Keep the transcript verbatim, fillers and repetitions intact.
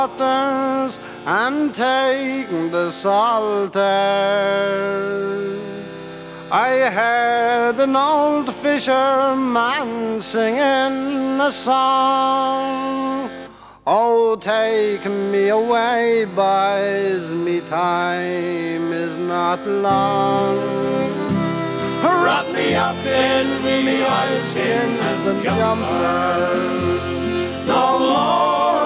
waters and take the salters. I heard an old fisherman singing a song. Oh, take me away, boys, me time is not long. Wrap me up in me oilskin and jumper. No more